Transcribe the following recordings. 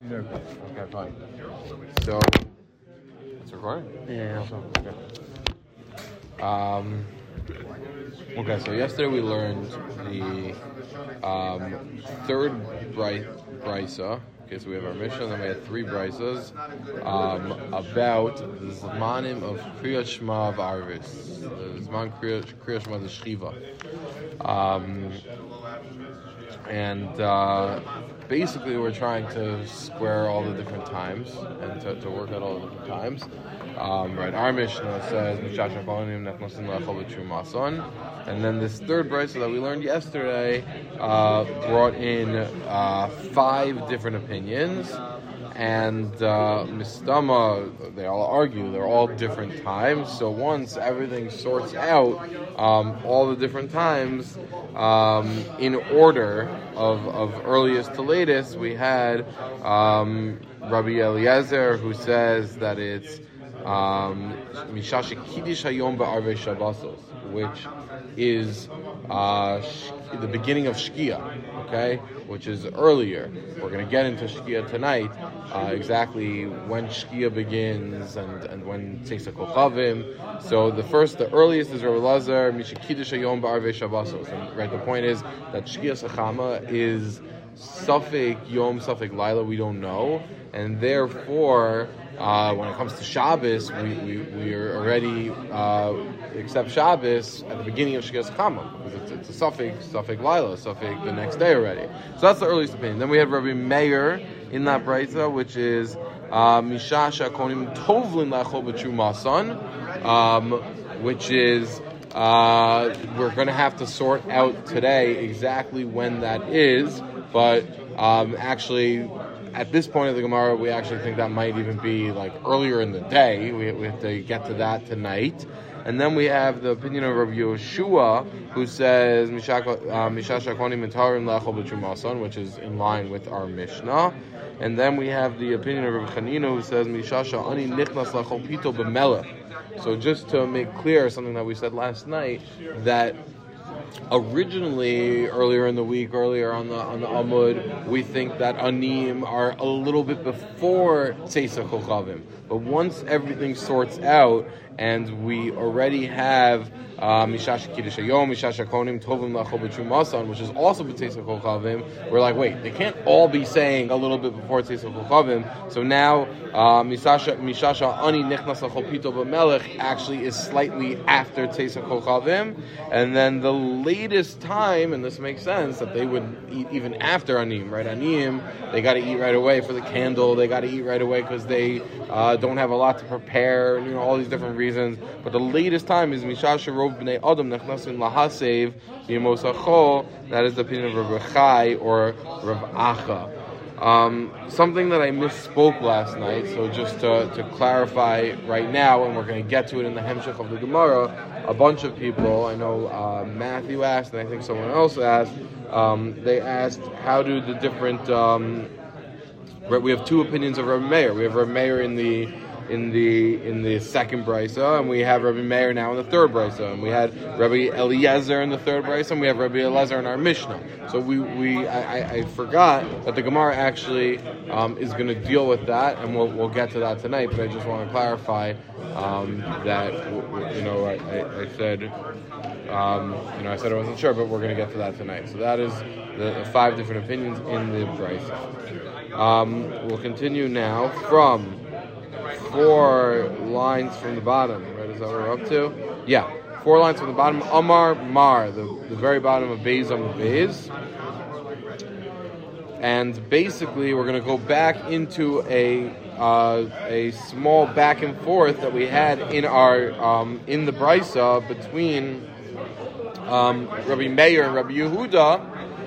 Okay, fine. So, it's recording? Yeah. Okay, so yesterday we learned the third brisa. Okay, so we have our Mishnah, and then we had three brisas about the Zmanim of Kriyat Shema of Arvis. The Zman Kriyat Shema of Shiva. Basically, we're trying to square all the different times and to work out all the different times. Right, our Mishnah says, and then this third brisa that we learned yesterday brought in 5 different opinions. And Mistama, they all argue, they're all different times. So once everything sorts out, all the different times, in order of earliest to latest, we had Rabbi Eliezer, who says that it's Mishash Kiddush Hayom Ba'arvei Shabbosos, which is the beginning of Shkia, okay, which is earlier. We're going to get into Shkia tonight, exactly when Shkia begins and when Tzeis HaKochavim. So the earliest is Rabbi Elazar, Misha Kiddush Hayom Ba'arvei Shabbosos. And right, the point is that Shkia Sachama is Safek Yom, Safek Laila, we don't know, and therefore when it comes to Shabbos, we are already accept Shabbos at the beginning of Shkias Chama, because it's a Safek Laila, Safek the next day already. So that's the earliest opinion. Then we have Rabbi Meir in that brayta, which is Misha Konim Tovlin Lachol B'Tru Masan, which is we're going to have to sort out today exactly when that is, but actually, at this point of the Gemara, we actually think that might even be like earlier in the day. We have to get to that tonight. And then we have the opinion of Rabbi Yoshua, who says Misha Shakoni Mitarim Lachol B'Tru Masan, which is in line with our Mishnah. And then we have the opinion of Rabbi Chanina, who says Misha Sha'ani Nichnas Lachol Pito B'Melech. So just to make clear something that we said last night, that originally, earlier in the week, earlier on the Amud, we think that Anim are a little bit before Tzeis HaKochavim. But once everything sorts out, and we already have Mishash Kiddush Hayom, Mishash Konim Tovim Lachol B'Tru Masan, which is also B'Tzeis HaKochavim, we're like, wait, they can't all be saying a little bit before Tzeis HaKochavim. So now Mishasha Ani Nichnas Lachol Pito B'Melech actually is slightly after Tzeis HaKochavim, and then the latest time, and this makes sense, that they would eat even after Anim, right? Anim, they got to eat right away for the candle, they got to eat right away because they don't have a lot to prepare, all these different reasons. But the latest time is Mishasha Rov B'nei Adam Nechnasin Lahasev B'Yimosachol. That is the opinion of Rav Chai or Rav Acha. Something that I misspoke last night, so just to clarify right now, and we're going to get to it in the Hemshech of the Gemara, a bunch of people, I know Matthew asked, and I think someone else asked, they asked, how do the different, we have 2 opinions of Rabbi Meir. We have Rabbi Meir in the second brisa, and we have Rabbi Meir now in the third brisa, and we had Rabbi Eliezer in the third brisa, and we have Rabbi Eliezer in our Mishnah. So I forgot that the Gemara actually is going to deal with that, and we'll get to that tonight. But I just want to clarify that I said I said I wasn't sure, but we're going to get to that tonight. So that is the 5 different opinions in the brisa. We'll continue now from 4 lines from the bottom, right? Is that what we're up to? Yeah, 4 lines from the bottom. Amar Mar, the very bottom of Beis Amud Beis. And basically, we're going to go back into a small back and forth that we had in our in the brisa between Rabbi Meir and Rabbi Yehuda.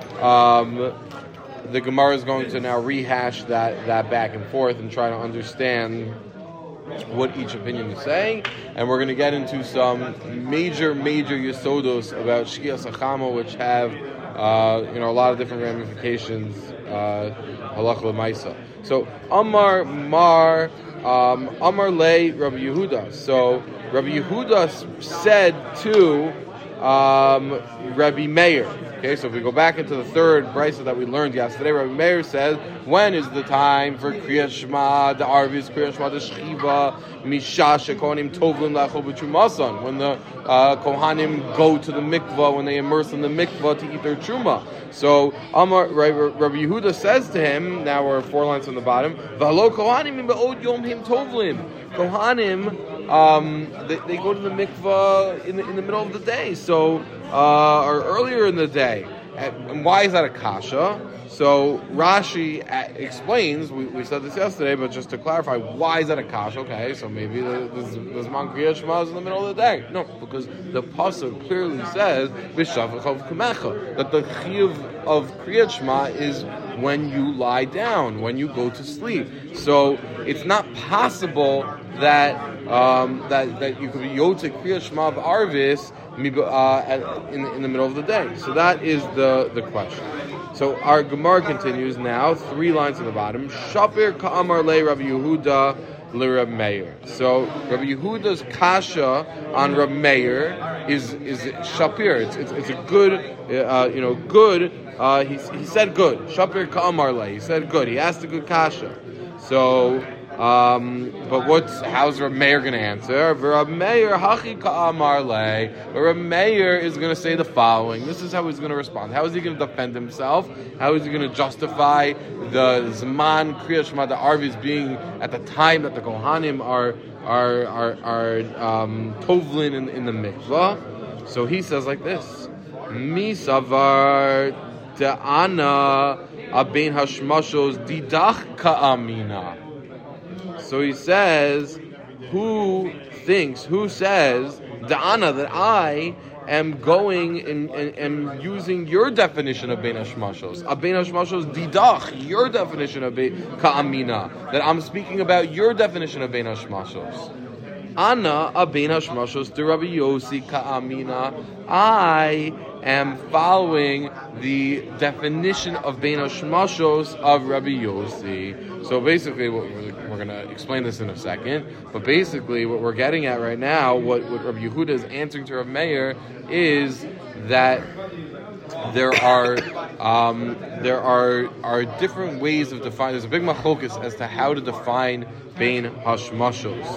The Gemara is going to now rehash that back and forth and try to understand what each opinion is saying, and we're going to get into some major yesodos about Shkias HaChama, which have a lot of different ramifications, halach l'maisa. So Amar Mar, Amar Le Rabbi Yehuda. So Rabbi Yehuda said to Rabbi Meir, Okay, so if we go back into the third brisa that we learned yesterday, Rabbi Meir says, when is the time for Kriyat Shema, the Arvis, Kriyat Shema, the Shchiva, Misha, Shekohanim, Tovlim, Lachol, B'Trumasan, when the Kohanim go to the mikvah, when they immerse in the mikvah to eat their truma. So Amar, Rabbi Yehuda says to him, now we're 4 lines from the bottom, V'halo Kohanim ba'od yom him tovlim. Kohanim, they go to the mikvah in the middle of the day, so or earlier in the day. And why is that a kasha? So Rashi explains, we said this yesterday, but just to clarify, why is that a kasha? Okay, so maybe the Zman Kriyat Shema is in the middle of the day. No, because the pasuk clearly says B'shavachov Kamecha, that the chiyuv of Kriyat Shema is when you lie down, when you go to sleep. So it's not possible that you could be Yotze Kriyat Shema of Arvis in the middle of the day. So that is the question. So our Gemara continues now, 3 lines on the bottom. Shapir ka'amar le Rabbi Yehuda le Rabbi Meir. So Rabbi Yehuda's kasha on Rabbi Meir is Shapir. It's a good, good. He said good. Shapir ka'amar le. He said good. He asked a good kasha. So. But how's Rabbi Meir going to answer? Rabbi Meir hachi ka'amar le. Rabbi Meir is going to say the following. This is how he's going to respond. How is he going to defend himself? How is he going to justify the Zman Kriyat Shema, the Arvis being at the time that the Kohanim are tovlin in the mikvah? So he says like this: Mi savar de'ana abein hashmashos didach ka'amina. So he says, who says, Da'ana, that I am going and using your definition of Bein Hashmashos. Bein Hashmashos didach, your definition of Ka'amina. That I'm speaking about your definition of Bein Hashmashos. Ana Bein Hashmashos de Rabbi Yossi Ka'amina. I am following the definition of Bein Hashmashos of Rabbi Yossi. So basically, we're going to explain this in a second, but basically what we're getting at right now, what Rabbi Yehuda is answering to Rabbi Meir, is that there are different ways of defining. There's a big machlokus as to how to define Bein Hashmashos.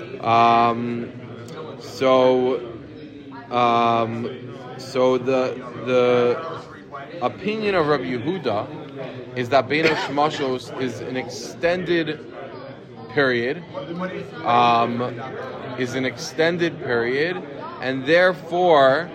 So the opinion of Rabbi Yehuda is that Bein Hashmashos is an extended period, and therefore,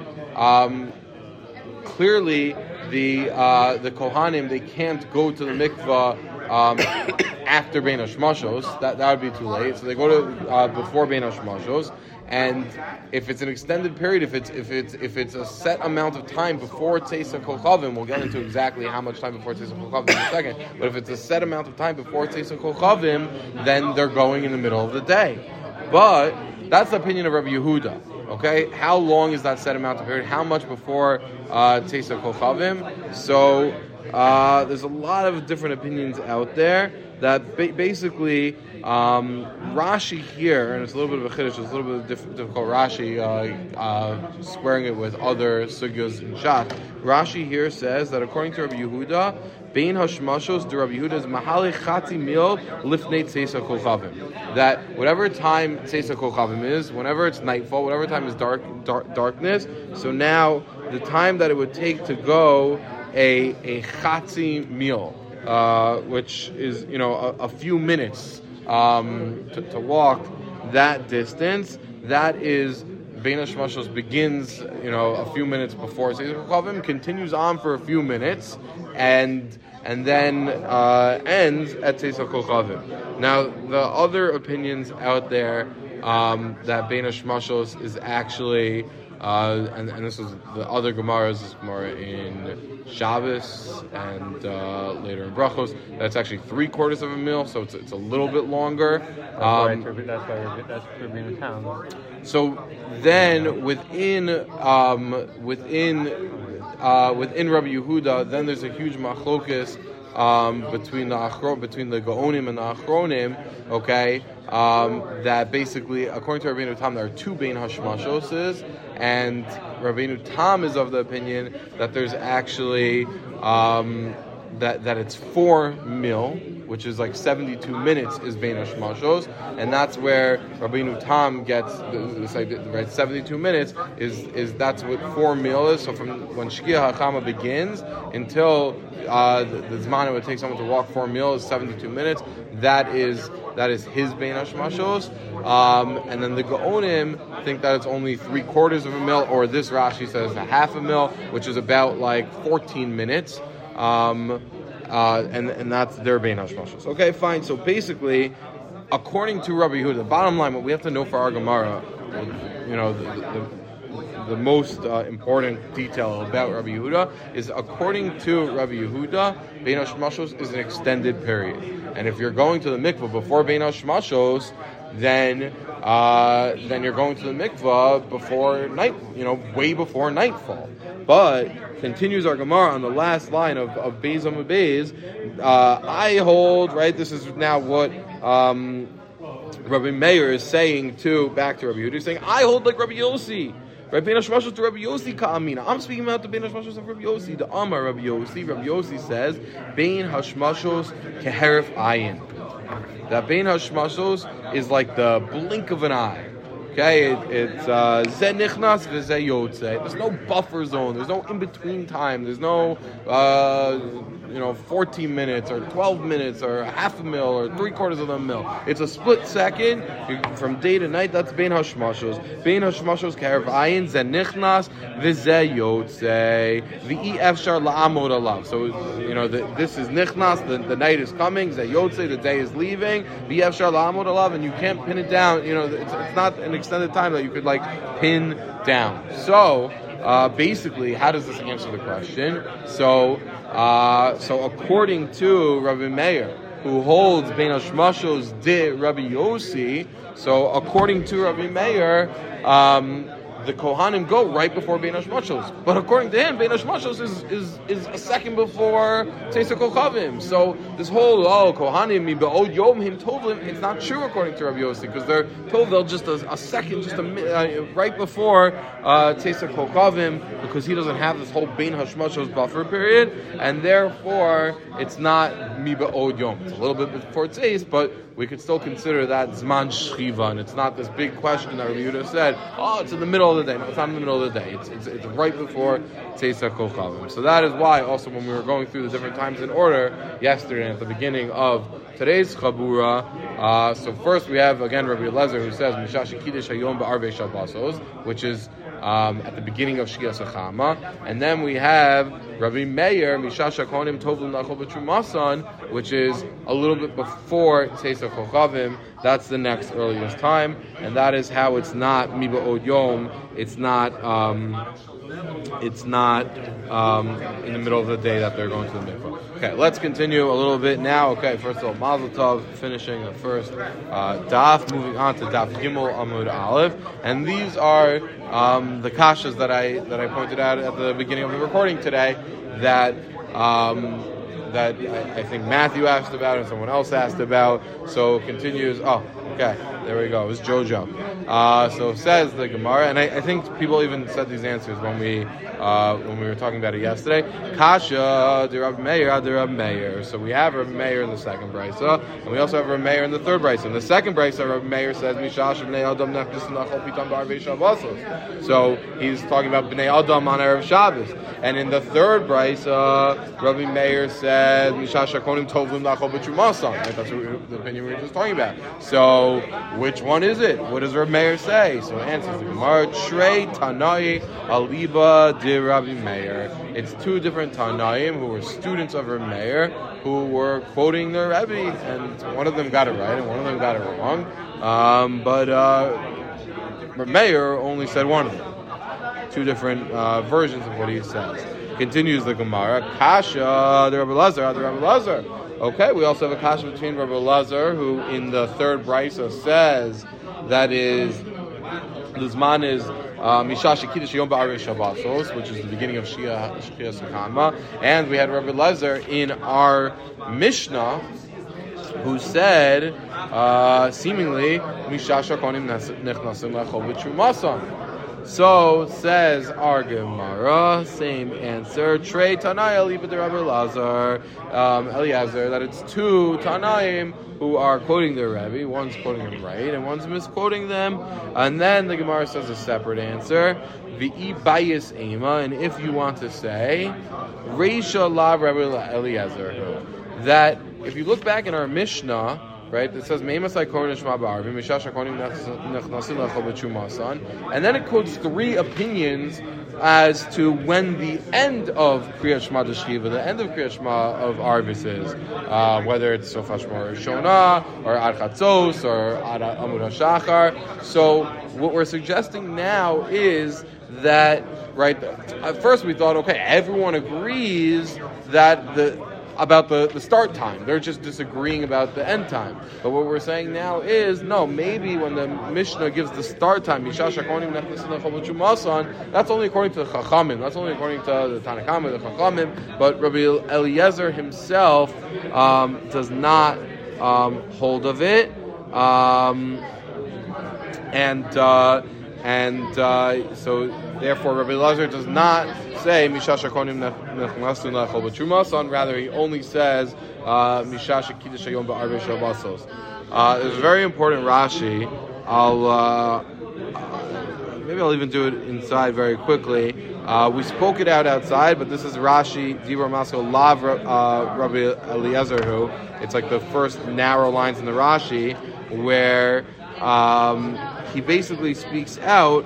clearly the Kohanim, they can't go to the mikvah after Bein Hashmashos. That would be too late. So they go to before Bein Hashmashos. And if it's an extended period, if it's a set amount of time before Tzeisa Kochavim, we'll get into exactly how much time before Tzeisa Kochavim in a second. But if it's a set amount of time before Tzeisa Kochavim, then they're going in the middle of the day. But that's the opinion of Rabbi Yehuda. Okay, how long is that set amount of period? How much before Tzeisa Kochavim? So there's a lot of different opinions out there that basically. Rashi here, and it's a little bit of a chiddush, it's a little bit difficult. Rashi squaring it with other sugyos in Shach. Rashi here says that according to Rabbi Yehuda, Bein Hashmashos de Rabbi Yehuda is mahali chati mil lifnei tzeisa kochavim. That whatever time tzeisa kochavim is, whenever it's nightfall, whatever time is darkness. So now the time that it would take to go a chati mil, which is a few minutes. To walk that distance, that is Bein Hashmashos begins, a few minutes before Tzeisa Kochavim, continues on for a few minutes, and then ends at Tzeisa Kochavim. Now, the other opinions out there that Bein Hashmashos is actually, and this is the other Gemaras, this Gemara in Shabbos and later in Brachos, that's actually 3/4 of a meal, so it's a little bit longer. That's for being in town. So then within Rabbi Yehuda, then there's a huge machlokus between the Gaonim and the Achronim, okay, that basically, according to Rabbeinu Tam, there are two Bein Hashmashoses, and Rabbeinu Tam is of the opinion that there's actually that it's 4 mil, which is like 72 minutes is Bein Hashmashos, and that's where Rabbeinu Tam gets this idea, right? 72 minutes is that's what 4 mil is. So from when Shkia HaChama begins until the Zman it would take someone to walk 4 mil is 72 minutes. That is his Bein Hashmashos. And then the Gaonim think that it's only 3/4 of a mil, or this Rashi says a half a mil, which is about like 14 minutes. And that's their Bein Hashmashos. Okay, fine. So basically, according to Rabbi Yehuda, the bottom line, what we have to know for our Gemara, the most important detail about Rabbi Yehuda is, according to Rabbi Yehuda, Bein Hashmashos is an extended period. And if you're going to the mikveh before Bein Hashmashos, then you're going to the mikveh before night, way before nightfall. But continues our Gemara on the last line of Beis Amud Beis. I hold, right. This is now what Rabbi Meir is saying back to Rabbi Yehuda. He's saying, I hold like Rabbi Yossi. Right, Bein Hashmashos to Rabbi Yossi ka'amina. I'm speaking about the Bein Hashmashos of Rabbi Yossi. The Amar Rabbi Yossi. Rabbi Yossi says, Bein Hashmashos keheref ayin. That Bein Hashmashos is like the blink of an eye. Okay, it's ze nichnas v'ze yotze. There's no buffer zone. There's no in between time. There's no 14 minutes or 12 minutes or half a mil or 3/4 of a mil. It's a split second from day to night. That's Bein Hashmashos. Bein Hashmashos keheref ayin ze nichnas v'ze yotze v'i efshar la'amod alav. So this is nichnas. The night is coming. Ze yotze. The day is leaving. V'i efshar la'amod alav, and you can't pin it down. It's not an extended time that you could pin down. So basically, how does this answer the question? So according to Rabbi Meir, who holds Bein Hashmashos de Rabbi Yossi, so according to Rabbi Meir, the Kohanim go right before Bein Hashmashos. But according to him, Bein Hashmashos is a second before Teisa Kochavim. So this whole, Kohanim, mi be'od yom him tovlim, it's not true according to Rabbi Yossi, because they're tovil just a second, right before Teisa Kochavim, because he doesn't have this whole Bein Hashmashos buffer period, and therefore it's not mi be'od yom. It's a little bit before Teis, but we could still consider that Zman Shchiva, and it's not this big question that Rabbi Yehuda said, it's in the middle of the day. No, it's not in the middle of the day. It's right before Teisa Kochavim. So that is why, also, when we were going through the different times in order yesterday at the beginning of today's Chabura, so first we have, again, Rabbi Eliezer, who says, Mishash Kiddush Hayom Ba'arvei Shabbosos, which is at the beginning of Shkias HaChama, and then we have Rabbi Meir, Mishash HaKonim Tovlim Nachol B'Trumasan, which is a little bit before Teisa Kochavim. That's the next earliest time, and that is how it's not Miba'od Yom. It's not in the middle of the day that they're going to the mikvah. Okay, let's continue a little bit now. Okay, first of all, Mazel Tov, finishing the first daf, moving on to daf Gimel Amud Aleph, and these are the kashas that I pointed out at the beginning of the recording today that I think Matthew asked about and someone else asked about. So it continues. Oh, okay, there we go. It was Jojo. So it says the Gemara, and I think people even said these answers when we were talking about it yesterday. Kasha de Rav Meir de Rav Meir. So we have Rav Meir in the second brisa, and we also have Rav Meir in the third brisa. In the second brisa, Rav Meir says Mishash b'nei Adam nefesh nachol pitam b'arvei Shabbosos. So he's talking about b'nei Adam on Erev Shabbos. And in the third brisa, Rabbi Meir said Mishash hakonim tovlim nachol b'trumasan. Right? That's the opinion we were just talking about. So which one is it? What does Rabbi Meir say? So it answers the Gemara, Trei Tanai Aliba de Rabbi Meir. It's two different Tanaim who were students of Rabbi Meir who were quoting their Rebbe, and one of them got it right and one of them got it wrong. But Rabbi Meir only said one of them. Two different versions of what he says. Continues the Gemara, Kasha, the Rabbi Lazar, the Rabbi Lazar. Okay, we also have a kasha between Rabbi Lazar, who in the third brisa says that is the Zman is Mishash Kiddush Yom Ba'arei Shabbatos, which is the beginning of Shkia Sakama, and we had Rabbi Lezer in our Mishnah, who said, seemingly, Mishash Konim Nechnasim Lechol B'Trumasan. So says our Gemara, same answer. Trey Tanai Elibad Rabbi Eliezer, that it's two Tanaim who are quoting their Rebbe. One's quoting him right, and one's misquoting them. And then the Gemara says a separate answer. V'i bayis ema, and if you want to say, Reisha la Rabbi Eliezer, that if you look back in our Mishnah, right, it says Meimasai Korin Shma Ba'arvim Mishash Korin Nechnasin Lechol B'Trumasan, and then it quotes three opinions as to when the end of Kriyat Shema D'Shchiva, the end of Kriyat Shema of Arvis is, whether it's Sof HaShema Rishona, or Ad Chatzos, or Ad Amud HaShachar. So what we're suggesting now is that, right, at first we thought, okay, everyone agrees that about the start time. They're just disagreeing about the end time. But what we're saying now is, no, maybe when the Mishnah gives the start time, that's only according to the Chachamim. That's only according to the Tanakhama, the Chachamim. But Rabbi Eliezer himself does not hold of it. So therefore Rabbi Eliezer does not say Mishash Konim Nechnasin Lechol B'Trumasan. Rather, he only says Mishash Kiddush Hayom Ba'arvei Shabbatos. There's a very important Rashi. Maybe I'll even do it inside very quickly. We spoke it out outside, but this is Rashi Dibur Masko Lav Rabbi Eliezer. Who it's like the first narrow lines in the Rashi where he basically speaks out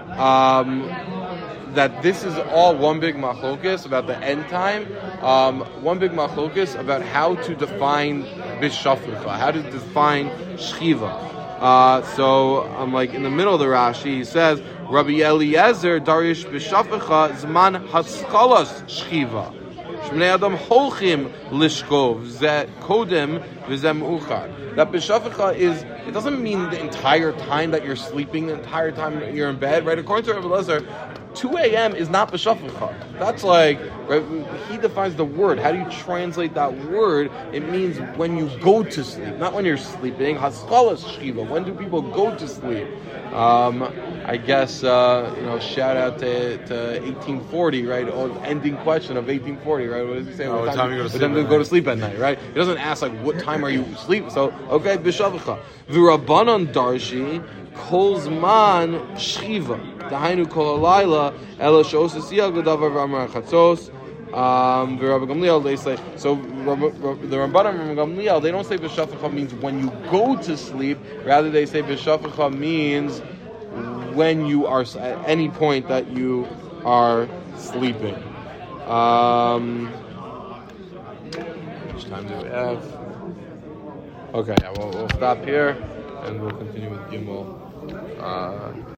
that this is all one big machlokes about the end time, one big machlokes about how to define bishafricha, how to define shchiva. So I'm like in the middle of the Rashi, he says, Rabbi Eliezer darish bishafricha zman haskalas shchiva. Shmnei Adam holchim lishkov zeh kodem v'zeh meuchar. That b'shafecha is, it doesn't mean the entire time that you're sleeping, the entire time that you're in bed, right? According to Rabbi Lezer, 2 a.m. is not b'shafecha. That's like, right, he defines the word. How do you translate that word? It means when you go to sleep, not when you're sleeping. Haskalas shiva. When do people go to sleep? I guess, shout out to 1840, right? Ending question of 1840, right? What does he say? What time you go to sleep at night, right? He doesn't ask, like, what time are you asleep? So, okay, b'shavcha. V'rabbanon darshi, kol zman shchiva. Dahainu kol halayla, ela she'os asiyah g'davar v'amar chatzos. Rabbi Gamliel, they say, so the Rabbanim and Gamliel, they don't say b'shafecha means when you go to sleep, rather they say b'shafecha means when you are, at any point that you are sleeping. How much time do we have? Okay, yeah, we'll stop here and we'll continue with Gimel.